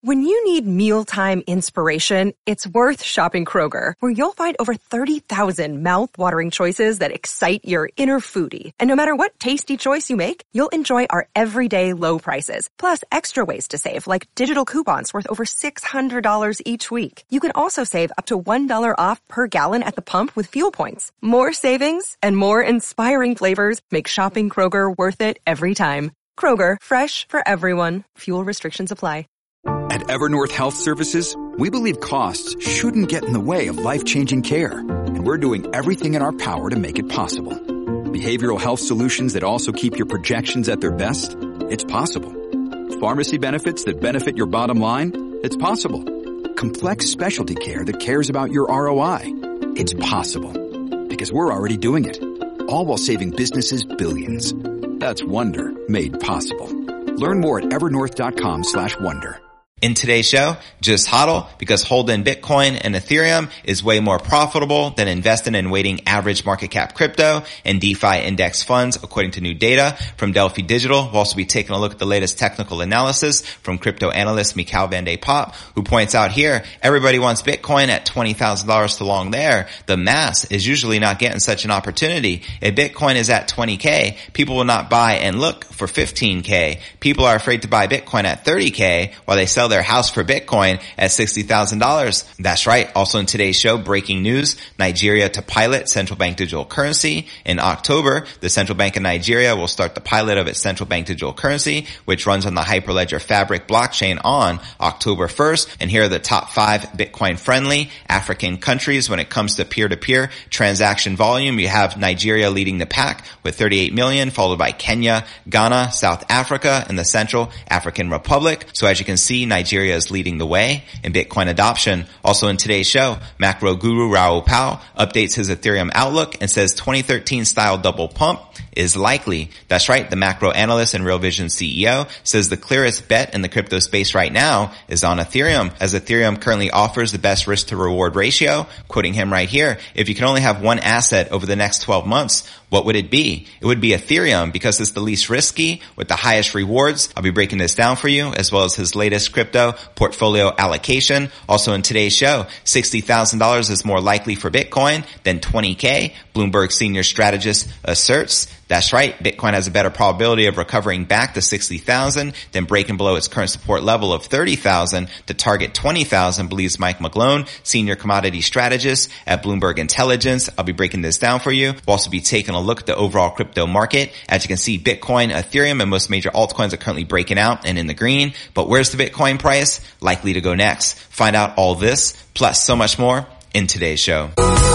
When you need mealtime inspiration, it's worth shopping Kroger, where you'll find over 30,000 mouth-watering choices that excite your inner foodie. And no matter what tasty choice you make, you'll enjoy our everyday low prices, plus extra ways to save, like digital coupons worth over $600 each week. You can also save up to $1 off per gallon at the pump with fuel points. More savings and more inspiring flavors make shopping Kroger worth it every time. Kroger, fresh for everyone. Fuel restrictions apply. At Evernorth Health Services, we believe costs shouldn't get in the way of life-changing care, and we're doing everything in our power to make it possible. Behavioral health solutions that also keep your projections at their best? It's possible. Pharmacy benefits that benefit your bottom line? It's possible. Complex specialty care that cares about your ROI? It's possible. Because we're already doing it. All while saving businesses billions. That's Wonder made possible. Learn more at evernorth.com/wonder. In today's show, just hodl because holding Bitcoin and Ethereum is way more profitable than investing in weighting average market cap crypto and DeFi index funds, according to new data from Delphi Digital. We'll also be taking a look at the latest technical analysis from crypto analyst Mikhail van de Poppe, who points out here, everybody wants Bitcoin at $20,000 to long there. The mass is usually not getting such an opportunity. If Bitcoin is at 20K, people will not buy and look for 15K. People are afraid to buy Bitcoin at 30K while they sell their house for Bitcoin at $60,000. That's right. Also in today's show, breaking news, Nigeria to pilot central bank digital currency. In October, the Central Bank of Nigeria will start the pilot of its central bank digital currency, which runs on the Hyperledger Fabric blockchain on October 1st. And here are the top 5 Bitcoin-friendly African countries when it comes to peer-to-peer transaction volume. You have Nigeria leading the pack with 38 million, followed by Kenya, Ghana, South Africa, and the Central African Republic. So as you can see, Nigeria is leading the way in Bitcoin adoption. Also in today's show, macro guru Raoul Pal updates his Ethereum outlook and says 2013 style double pump is likely. That's right. The macro analyst and Real Vision CEO says the clearest bet in the crypto space right now is on Ethereum, as Ethereum currently offers the best risk to reward ratio. Quoting him right here, if you can only have one asset over the next 12 months, what would it be? It would be Ethereum because it's the least risky with the highest rewards. I'll be breaking this down for you, as well as his latest crypto portfolio allocation. Also in today's show, $60,000 is more likely for Bitcoin than 20K, Bloomberg senior strategist asserts. That's right. Bitcoin has a better probability of recovering back to 60,000 than breaking below its current support level of 30,000 to target 20,000, believes Mike McGlone, senior commodity strategist at Bloomberg Intelligence. I'll be breaking this down for you. We'll also be taking a look at the overall crypto market. As you can see, Bitcoin, Ethereum, and most major altcoins are currently breaking out and in the green. But where's the Bitcoin price likely to go next? Find out all this, plus so much more in today's show.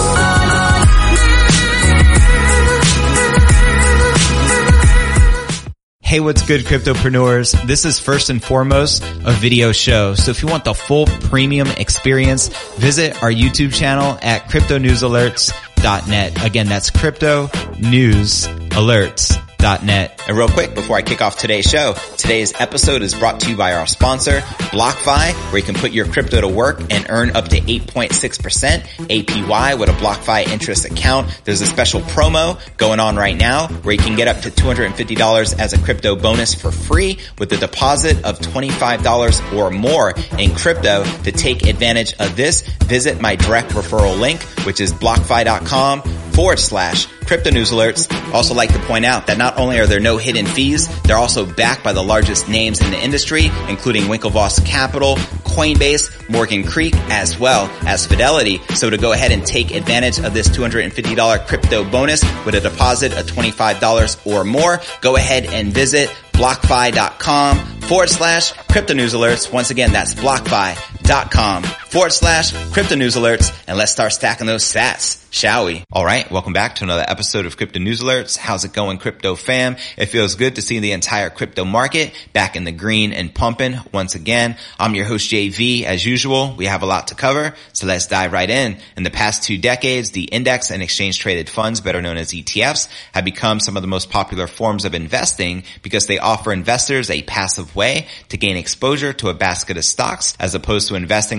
Hey, what's good, cryptopreneurs? This is first and foremost a video show. So if you want the full premium experience, visit our YouTube channel at cryptonewsalerts.net. Again, that's cryptonewsalerts.net. And real quick, before I kick off today's show, today's episode is brought to you by our sponsor, BlockFi, where you can put your crypto to work and earn up to 8.6% APY with a BlockFi interest account. There's a special promo going on right now where you can get up to $250 as a crypto bonus for free with a deposit of $25 or more in crypto. To take advantage of this, visit my direct referral link, which is blockfi.com/Crypto News Alerts. Also like to point out that not only are there no hidden fees, they're also backed by the largest names in the industry, including Winklevoss Capital, Coinbase, Morgan Creek, as well as Fidelity. So to go ahead and take advantage of this $250 crypto bonus with a deposit of $25 or more, go ahead and visit blockfi.com/Crypto News Alerts. Once again, that's blockfi.com/Crypto News Alerts. And let's start stacking those sats, shall we? All right. Welcome back to another episode of Crypto News Alerts. How's it going, crypto fam? It feels good to see the entire crypto market back in the green and pumping once again. I'm your host, JV. As usual, we have a lot to cover, so let's dive right in. In the past 2 decades, the index and exchange traded funds, better known as ETFs, have become some of the most popular forms of investing because they offer investors a passive way to gain exposure to a basket of stocks as opposed to investing in individual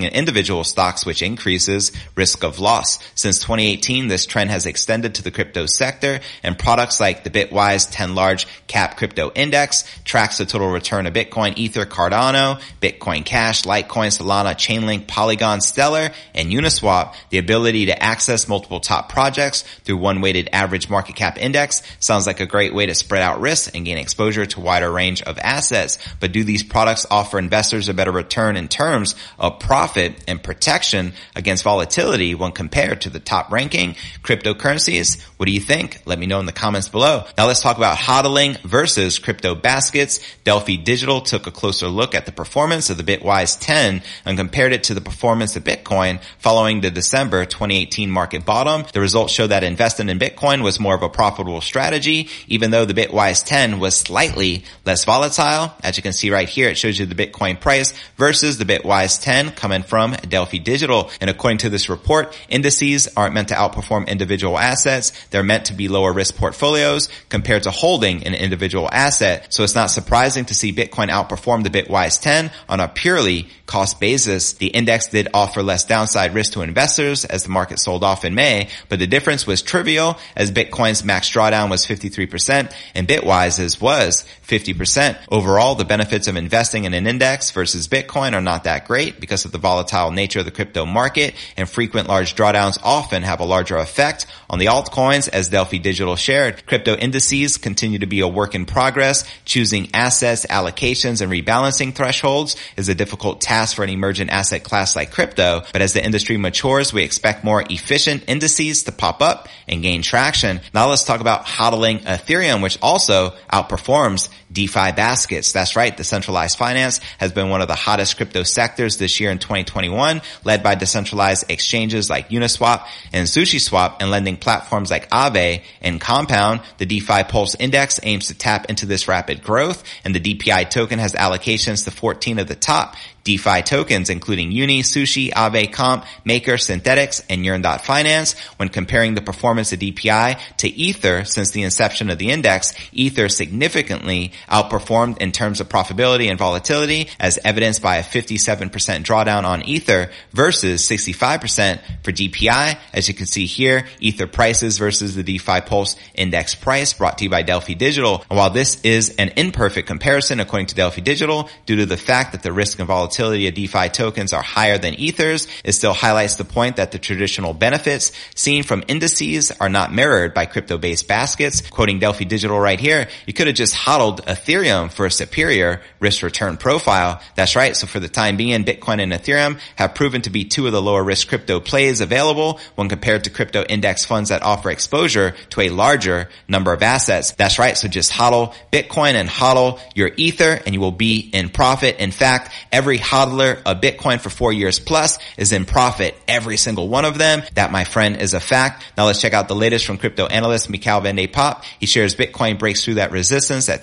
individual stocks, which increases risk of loss. Since 2018, this trend has extended to the crypto sector, and products like the Bitwise 10 Large Cap Crypto Index tracks the total return of Bitcoin, Ether, Cardano, Bitcoin Cash, Litecoin, Solana, Chainlink, Polygon, Stellar, and Uniswap. The ability to access multiple top projects through one weighted average market cap index sounds like a great way to spread out risks and gain exposure to a wider range of assets. But do these products offer investors a better return in terms of profit and protection against volatility when compared to the top ranking cryptocurrencies? What do you think? Let me know in the comments below. Now let's talk about hodling versus crypto baskets. Delphi Digital took a closer look at the performance of the Bitwise 10 and compared it to the performance of Bitcoin following the December 2018 market bottom. The results show that investing in Bitcoin was more of a profitable strategy, even though the Bitwise 10 was slightly less volatile. As you can see right here, it shows you the Bitcoin price versus the Bitwise 10 coming from Delphi Digital. And according to this report, indices aren't meant to outperform individual assets. They're meant to be lower risk portfolios compared to holding an individual asset. So it's not surprising to see Bitcoin outperform the Bitwise 10 on a purely cost basis. The index did offer less downside risk to investors as the market sold off in May, but the difference was trivial as Bitcoin's max drawdown was 53% and Bitwise's was 50%. Overall, the benefits of investing in an index versus Bitcoin are not that great because of the volatile nature of the crypto market, and frequent large drawdowns often have a larger effect on the altcoins. As Delphi Digital shared, crypto indices continue to be a work in progress. Choosing assets, allocations, and rebalancing thresholds is a difficult task for an emergent asset class like crypto, but as the industry matures, we expect more efficient indices to pop up and gain traction. Now let's talk about hodling Ethereum, which also outperforms DeFi baskets. That's right, decentralized finance has been one of the hottest crypto sectors this year in 2021, led by decentralized exchanges like Uniswap and SushiSwap and lending platforms like Aave and Compound. The DeFi Pulse Index aims to tap into this rapid growth, and the DPI token has allocations to 14 of the top DeFi tokens, including Uni, Sushi, Aave, Comp, Maker, Synthetics, and Yearn.finance. When comparing the performance of DPI to Ether since the inception of the index, Ether significantly outperformed in terms of profitability and volatility, as evidenced by a 57% drawdown on Ether versus 65% for DPI. As you can see here, Ether prices versus the DeFi Pulse Index price, brought to you by Delphi Digital. And while this is an imperfect comparison according to Delphi Digital, due to the fact that the risk and volatility of DeFi tokens are higher than Ether's, it still highlights the point that the traditional benefits seen from indices are not mirrored by crypto-based baskets. Quoting Delphi Digital right here, you could have just hodled Ethereum for a superior risk-return profile. That's right. So for the time being, Bitcoin and Ethereum have proven to be two of the lower risk crypto plays available when compared to crypto index funds that offer exposure to a larger number of assets. That's right. So just hodl Bitcoin and hodl your Ether and you will be in profit. In fact, every hodler of Bitcoin for 4 years plus is in profit. Every single one of them. That, my friend, is a fact. Now let's check out the latest from crypto analyst Mikhail van de Poppe. He shares Bitcoin breaks through that resistance at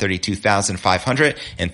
32,500 and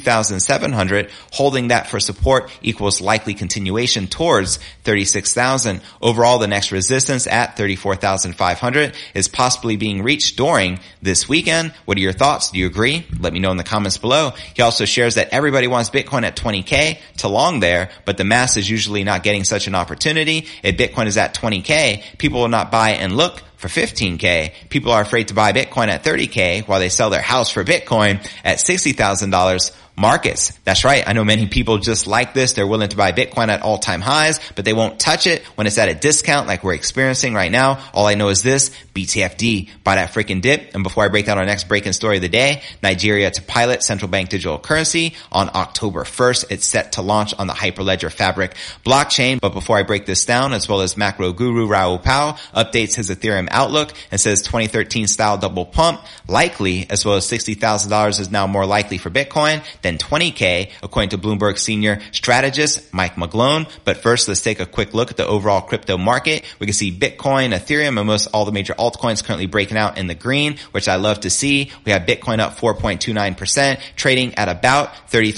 32,700. Holding that for support equals likely continuation towards 36,000. Overall, the next resistance at 34,500 is possibly being reached during this weekend. What are your thoughts? Do you agree? Let me know in the comments below. He also shares that everybody wants Bitcoin at 20K to long there, but the mass is usually not getting such an opportunity. If Bitcoin is at 20K, people will not buy and look for 15K. People are afraid to buy Bitcoin at 30K while they sell their house for Bitcoin at $60,000. Markets. That's right. I know many people just like this. They're willing to buy Bitcoin at all-time highs, but they won't touch it when it's at a discount like we're experiencing right now. All I know is this: BTFD. Buy that freaking dip. And before I break down our next breaking story of the day, Nigeria to pilot central bank digital currency on October 1st. It's set to launch on the Hyperledger Fabric blockchain. But before I break this down, as well as macro guru Raoul Pal updates his Ethereum outlook and says 2013 style double pump likely, as well as $60,000 is now more likely for Bitcoin than 20K, according to Bloomberg senior strategist Mike McGlone. But first, let's take a quick look at the overall crypto market. We can see Bitcoin, Ethereum, and most all the major altcoins currently breaking out in the green, which I love to see. We have Bitcoin up 4.29%, trading at about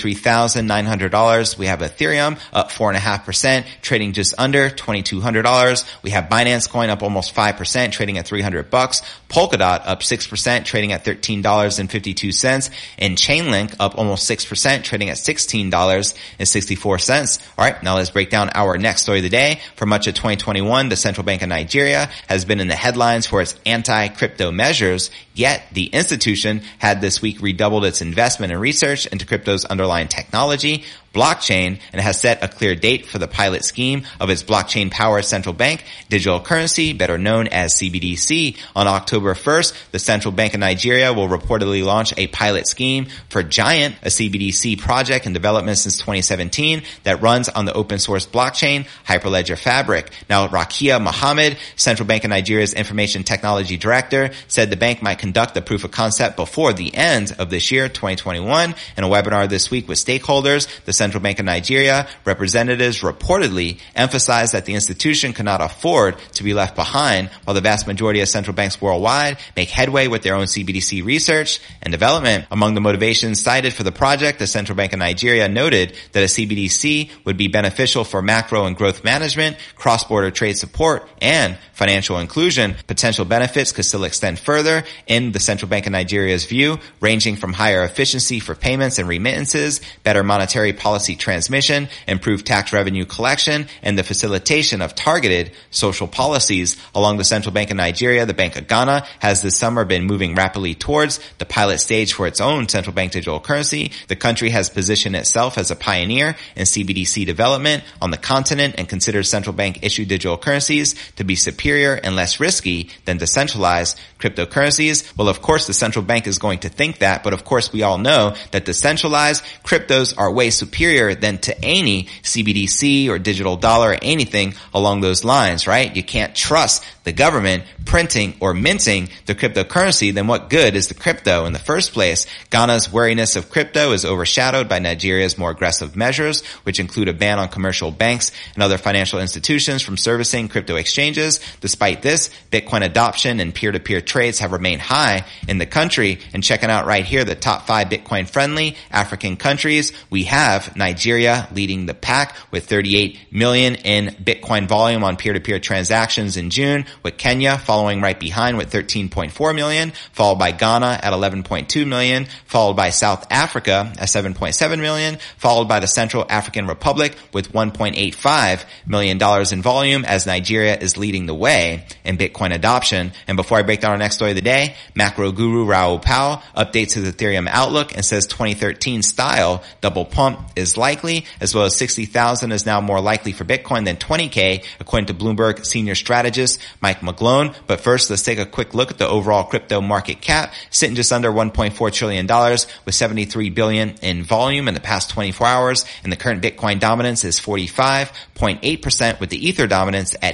$33,900. We have Ethereum up 4.5%, trading just under $2,200. We have Binance Coin up almost 5%, trading at $300. Polkadot up 6%, trading at $13.52, and Chainlink up almost 6%, 6%, trading at $16.64. All right, now let's break down our next story of the day. For much of 2021, the Central Bank of Nigeria has been in the headlines for its anti-crypto measures, yet the institution had this week redoubled its investment and research into crypto's underlying technology, blockchain, and has set a clear date for the pilot scheme of its blockchain-powered central bank digital currency, better known as CBDC. On October 1st, the Central Bank of Nigeria will reportedly launch a pilot scheme for Giant, a CBDC project in development since 2017 that runs on the open source blockchain Hyperledger Fabric. Now, Rakia Mohammed, Central Bank of Nigeria's Information Technology Director, said the bank might conduct the proof of concept before the end of this year, 2021. In a webinar this week with stakeholders, the Central Bank of Nigeria representatives reportedly emphasized that the institution could not afford to be left behind while the vast majority of central banks worldwide make headway with their own CBDC research and development. Among the motivations cited for the project, the Central Bank of Nigeria noted that a CBDC would be beneficial for macro and growth management, cross-border trade support, and financial inclusion. Potential benefits could still extend further in the Central Bank of Nigeria's view, ranging from higher efficiency for payments and remittances, better monetary policy transmission, improved tax revenue collection, and the facilitation of targeted social policies. Along the Central Bank of Nigeria, the Bank of Ghana has this summer been moving rapidly towards the pilot stage for its own central bank digital currency. The country has positioned itself as a pioneer in CBDC development on the continent and considers central bank issued digital currencies to be superior and less risky than decentralized cryptocurrencies. Well, of course, the central bank is going to think that, but of course, we all know that decentralized cryptos are way superior than to any CBDC or digital dollar or anything along those lines, right? You can't trust the government printing or minting the cryptocurrency, then what good is the crypto in the first place? Ghana's wariness of crypto is overshadowed by Nigeria's more aggressive measures, which include a ban on commercial banks and other financial institutions from servicing crypto exchanges. Despite this, Bitcoin adoption and peer-to-peer trades have remained high in the country. And checking out right here, the top 5 Bitcoin-friendly African countries, we have Nigeria leading the pack with 38 million in Bitcoin volume on peer-to-peer transactions in June, with Kenya following right behind with 13.4 million, followed by Ghana at 11.2 million, followed by South Africa at 7.7 million, followed by the Central African Republic with $1.85 million in volume, as Nigeria is leading the way in Bitcoin adoption. And before I break down our next story of the day, macro guru Raoul Pal updates his Ethereum outlook and says 2013 style double pump is likely, as well as 60,000 is now more likely for Bitcoin than 20K, according to Bloomberg senior strategist Mike McGlone. But first, let's take a quick look at the overall crypto market cap, sitting just under $1.4 trillion with 73 billion in volume in the past 24 hours. And the current Bitcoin dominance is 45.8%, with the Ether dominance at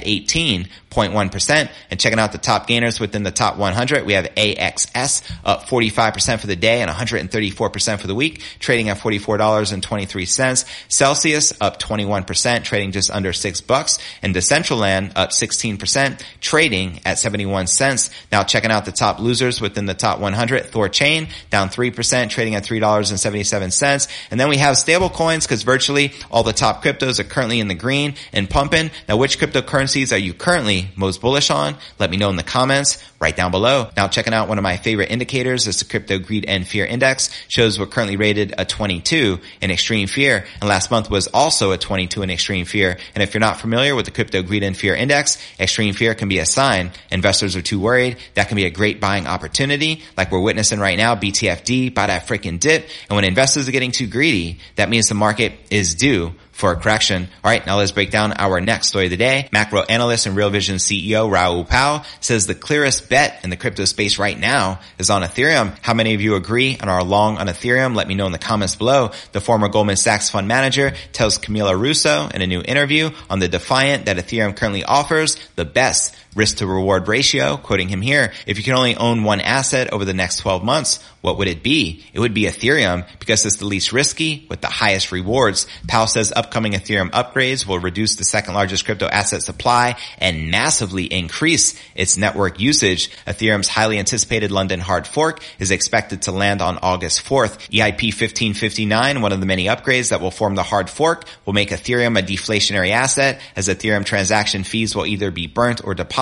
18.1%. And checking out the top gainers within the top 100, we have AXS up 45% for the day and 134% for the week, trading at $44.23. Celsius up 21%, trading just under $6. And Decentraland up 16%, trading at 71 cents. Now checking out the top losers within the top 100, Thorchain down 3%, trading at $3.77. And then we have stable coins, because virtually all the top cryptos are currently in the green and pumping. Now, which cryptocurrencies are you currently most bullish on? Let me know in the comments right down below. Now, checking out one of my favorite indicators is the Crypto Greed and Fear Index. Shows we're currently rated a 22 in extreme fear, and last month was also a 22 in extreme fear. And if you're not familiar with the Crypto Greed and Fear Index, extreme fear can be a sign investors are too worried. That can be a great buying opportunity, like we're witnessing right now. BTFD, buy that freaking dip. And when investors are getting too greedy, that means the market is due for a correction. All right, now let's break down our next story of the day. Macro analyst and Real Vision CEO Raoul Pal says the clearest bet in the crypto space right now is on Ethereum. How many of you agree and are long on Ethereum? Let me know in the comments below. The former Goldman Sachs fund manager tells Camila Russo in a new interview on The Defiant that Ethereum currently offers the best risk to reward ratio, quoting him here. If you can only own one asset over the next 12 months, what would it be? It would be Ethereum, because it's the least risky with the highest rewards. Powell says upcoming Ethereum upgrades will reduce the second largest crypto asset supply and massively increase its network usage. Ethereum's highly anticipated London hard fork is expected to land on August 4th. EIP 1559, one of the many upgrades that will form the hard fork, will make Ethereum a deflationary asset, as Ethereum transaction fees will either be burnt or deposited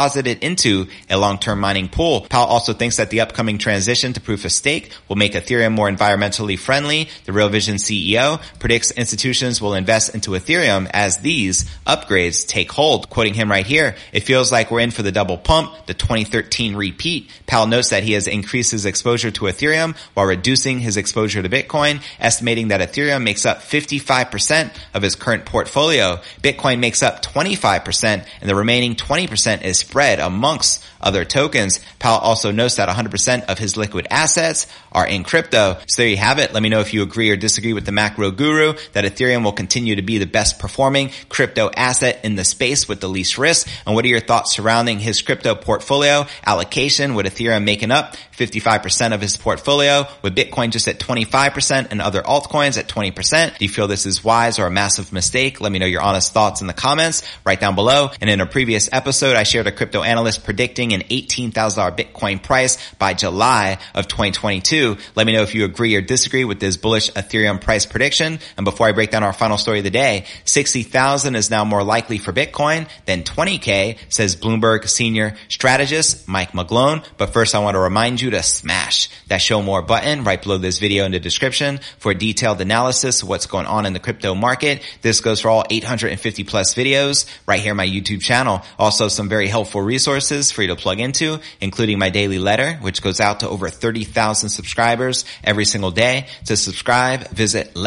deposited into a long-term mining pool. Powell also thinks that the upcoming transition to proof of stake will make Ethereum more environmentally friendly. The Real Vision CEO predicts institutions will invest into Ethereum as these upgrades take hold. Quoting him right here, "It feels like we're in for the double pump, the 2013 repeat." Powell notes that he has increased his exposure to Ethereum while reducing his exposure to Bitcoin, estimating that Ethereum makes up 55% of his current portfolio. Bitcoin makes up 25%, and the remaining 20% is spread amongst other tokens. Powell also notes that 100% of his liquid assets are in crypto. So there you have it. Let me know if you agree or disagree with the macro guru that Ethereum will continue to be the best performing crypto asset in the space with the least risk. And what are your thoughts surrounding his crypto portfolio allocation, with Ethereum making up 55% of his portfolio, with Bitcoin just at 25% and other altcoins at 20%. Do you feel this is wise or a massive mistake? Let me know your honest thoughts in the comments right down below. And in a previous episode, I shared a crypto analyst predicting an $18,000 Bitcoin price by July of 2022. Let me know if you agree or disagree with this bullish Ethereum price prediction. And before I break down our final story of the day, 60,000 is now more likely for Bitcoin than 20K, says Bloomberg senior strategist Mike McGlone. But first, I want to remind you to smash that show more button right below this video in the description for a detailed analysis of what's going on in the crypto market. This goes for all 850 plus videos right here on my YouTube channel. Also, some very helpful resources for you to plug into, including my daily letter, which goes out to over 30,000 subscribers every single day. To subscribe, visit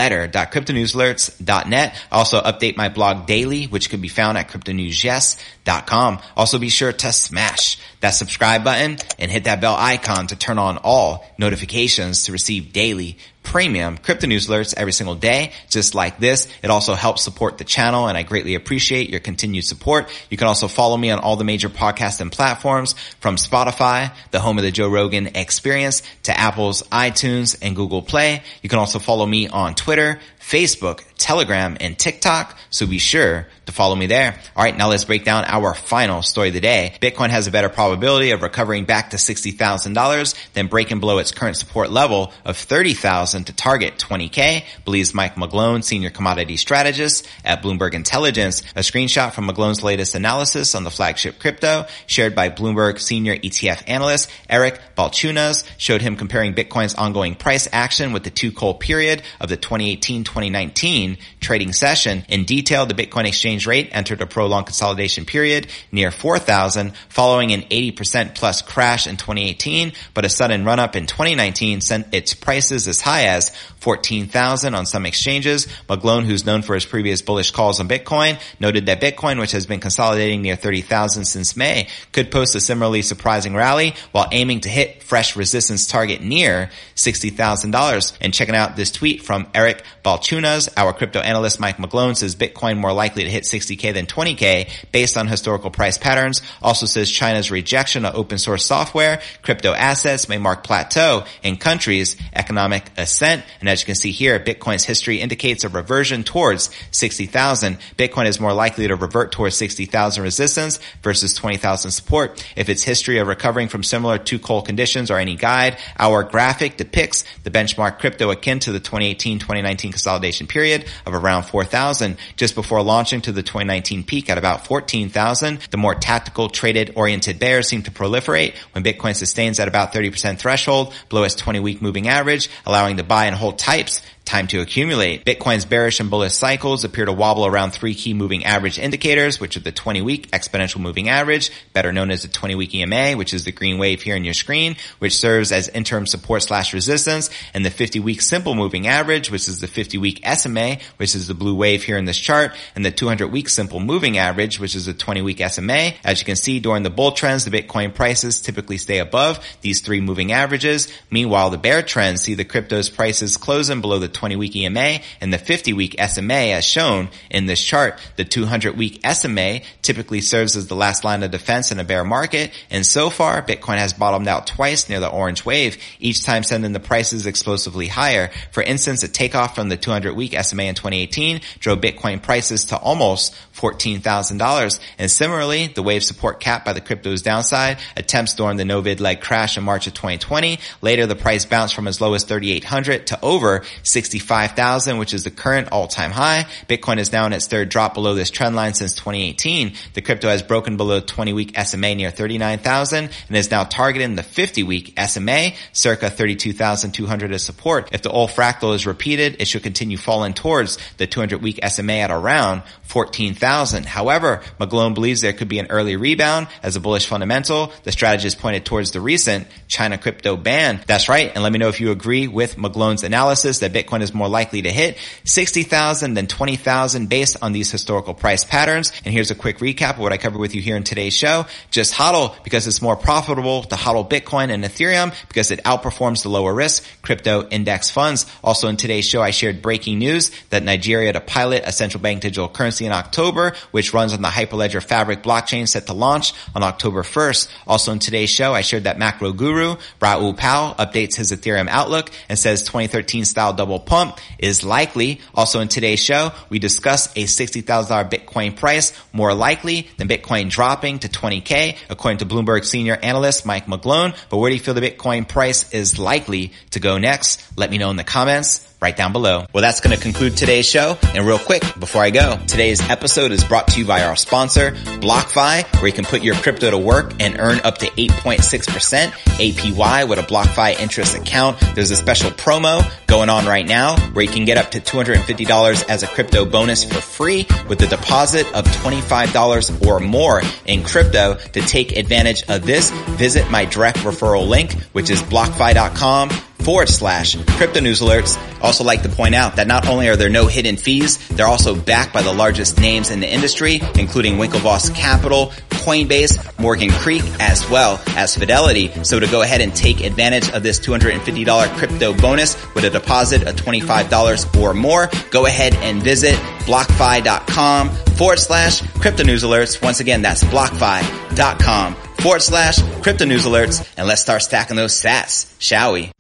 letter.cryptonewsalerts.net. Also update my blog daily, which can be found at cryptonewsyes.com. Also be sure to smash that subscribe button and hit that bell icon to turn on all notifications to receive daily premium crypto news alerts every single day, just like this. It also helps support the channel, and I greatly appreciate your continued support. You can also follow me on all the major podcasting platforms, from Spotify, the home of the Joe Rogan Experience, to Apple's iTunes and Google Play. You can also follow me on Twitter, Facebook, Telegram, and TikTok, so be sure to follow me there. All right, now let's break down our final story of the day. Bitcoin has a better probability of recovering back to $60,000 than breaking below its current support level of $30,000 to target 20K, believes Mike McGlone, senior commodity strategist at Bloomberg Intelligence. A screenshot from McGlone's latest analysis on the flagship crypto, shared by Bloomberg senior ETF analyst Eric Balchunas, showed him comparing Bitcoin's ongoing price action with the two-call period of the 2018-2019 trading session. In detail, the Bitcoin exchange rate entered a prolonged consolidation period near 4,000 following an 80% plus crash in 2018, but a sudden run up in 2019 sent its prices as high as 14,000 on some exchanges. McGlone, who's known for his previous bullish calls on Bitcoin, noted that Bitcoin, which has been consolidating near 30,000 since May, could post a similarly surprising rally while aiming to hit fresh resistance target near $60,000. And checking out this tweet from Eric Balchunas, our crypto analyst Mike McGlone says Bitcoin more likely to hit 60K than 20K based on historical price patterns. Also says China's rejection of open source software, crypto assets may mark plateau in countries' economic ascent. And as you can see here, Bitcoin's history indicates a reversion towards 60,000. Bitcoin is more likely to revert towards 60,000 resistance versus 20,000 support. If its history of recovering from similar two-call conditions are any guide, our graphic depicts the benchmark crypto akin to the 2018-2019 consolidation period of around 4,000, just before launching to the 2019 peak at about 14,000. The more tactical, traded-oriented bears seem to proliferate when Bitcoin sustains at about 30% threshold below its 20-week moving average, allowing the buy and hold types time to accumulate. Bitcoin's bearish and bullish cycles appear to wobble around three key moving average indicators, which are the 20-week exponential moving average, better known as the 20-week EMA, which is the green wave here on your screen, which serves as interim support / resistance, and the 50-week simple moving average, which is the 50-week SMA, which is the blue wave here in this chart, and the 200-week simple moving average, which is the 20-week SMA. As you can see, during the bull trends, the Bitcoin prices typically stay above these three moving averages. Meanwhile, the bear trends see the crypto's prices closing below the 20-week EMA and the 50-week SMA as shown in this chart. The 200-week SMA typically serves as the last line of defense in a bear market, and so far, Bitcoin has bottomed out twice near the orange wave, each time sending the prices explosively higher. For instance, a takeoff from the 200-week SMA in 2018 drove Bitcoin prices to almost $14,000. And similarly, the wave support capped by the crypto's downside attempts during the Novid-led crash in March of 2020. Later, the price bounced from as low as 3,800 to over 60,000 65,000, which is the current all-time high. Bitcoin is now in its third drop below this trend line since 2018. The crypto has broken below 20-week SMA near 39,000 and is now targeting the 50-week SMA, circa 32,200 as support. If the old fractal is repeated, it should continue falling towards the 200-week SMA at around 14,000. However, McGlone believes there could be an early rebound as a bullish fundamental. The strategist pointed towards the recent China crypto ban. That's right, and let me know if you agree with McGlone's analysis that Bitcoin is more likely to hit 60,000 than 20,000 based on these historical price patterns. And here's a quick recap of what I covered with you here in today's show. Just HODL because it's more profitable to HODL Bitcoin and Ethereum because it outperforms the lower risk crypto index funds. Also in today's show, I shared breaking news that Nigeria to pilot a central bank digital currency in October, which runs on the Hyperledger Fabric blockchain set to launch on October 1st. Also in today's show, I shared that macro guru Raoul Pal updates his Ethereum outlook and says 2013 style double pump is likely. Also in today's show, we discuss a $60,000 Bitcoin price more likely than Bitcoin dropping to 20K, according to Bloomberg senior analyst Mike McGlone. But where do you feel the Bitcoin price is likely to go next? Let me know in the comments right down below. Well, that's going to conclude today's show. And real quick, before I go, today's episode is brought to you by our sponsor, BlockFi, where you can put your crypto to work and earn up to 8.6% APY with a BlockFi interest account. There's a special promo going on right now where you can get up to $250 as a crypto bonus for free with a deposit of $25 or more in crypto. To take advantage of this, visit my direct referral link, which is blockfi.com/crypto news alerts. Also like to point out that not only are there no hidden fees, they're also backed by the largest names in the industry, including Winklevoss Capital, Coinbase, Morgan Creek, as well as Fidelity. So to go ahead and take advantage of this $250 crypto bonus with a deposit of $25 or more, go ahead and visit blockfi.com/crypto news alerts. Once again, that's blockfi.com/crypto news alerts. And let's start stacking those sats, shall we?